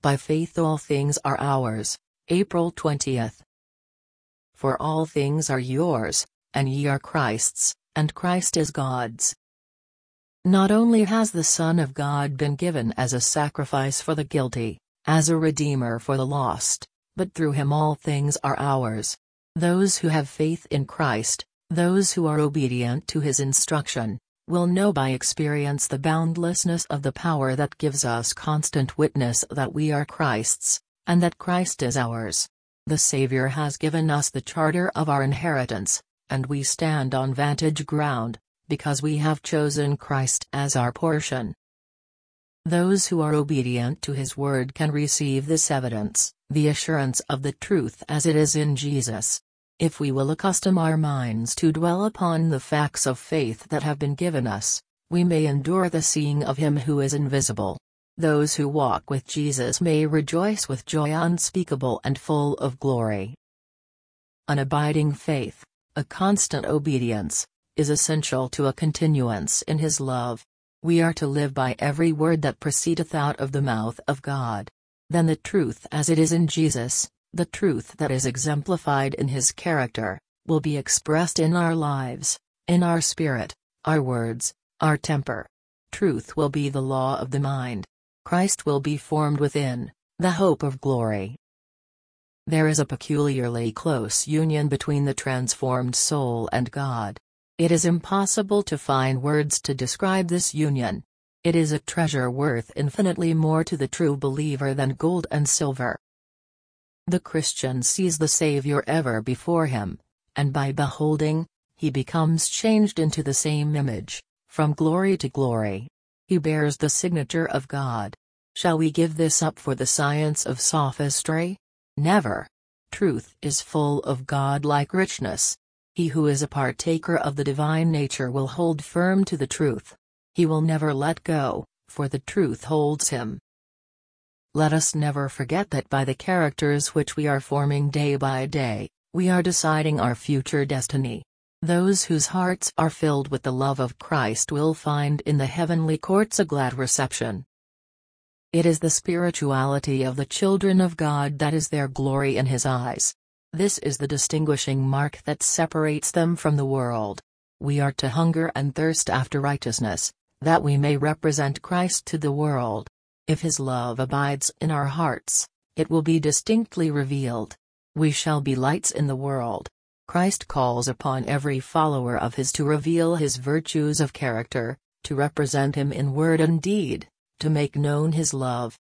By faith all things are ours. April 20th. For all things are yours, and ye are Christ's, and Christ is God's. Not only has the Son of God been given as a sacrifice for the guilty, as a redeemer for the lost, but through him all things are ours. Those who have faith in Christ, those who are obedient to his instruction, will know by experience the boundlessness of the power that gives us constant witness that we are Christ's, and that Christ is ours. The Savior has given us the charter of our inheritance, and we stand on vantage ground, because we have chosen Christ as our portion. Those who are obedient to his word can receive this evidence, the assurance of the truth as it is in Jesus. If we will accustom our minds to dwell upon the facts of faith that have been given us, we may endure the seeing of him who is invisible. Those who walk with Jesus may rejoice with joy unspeakable and full of glory. An abiding faith, a constant obedience, is essential to a continuance in his love. We are to live by every word that proceedeth out of the mouth of God. Then the truth as it is in Jesus, the truth that is exemplified in his character, will be expressed in our lives, in our spirit, our words, our temper. Truth will be the law of the mind. Christ will be formed within, the hope of glory. There is a peculiarly close union between the transformed soul and God. It is impossible to find words to describe this union. It is a treasure worth infinitely more to the true believer than gold and silver. The Christian sees the Savior ever before him, and by beholding, he becomes changed into the same image, from glory to glory. He bears the signature of God. Shall we give this up for the science of sophistry? Never. Truth is full of God-like richness. He who is a partaker of the divine nature will hold firm to the truth. He will never let go, for the truth holds him. Let us never forget that by the characters which we are forming day by day, we are deciding our future destiny. Those whose hearts are filled with the love of Christ will find in the heavenly courts a glad reception. It is the spirituality of the children of God that is their glory in his eyes. This is the distinguishing mark that separates them from the world. We are to hunger and thirst after righteousness, that we may represent Christ to the world. If his love abides in our hearts, it will be distinctly revealed. We shall be lights in the world. Christ calls upon every follower of his to reveal his virtues of character, to represent him in word and deed, to make known his love,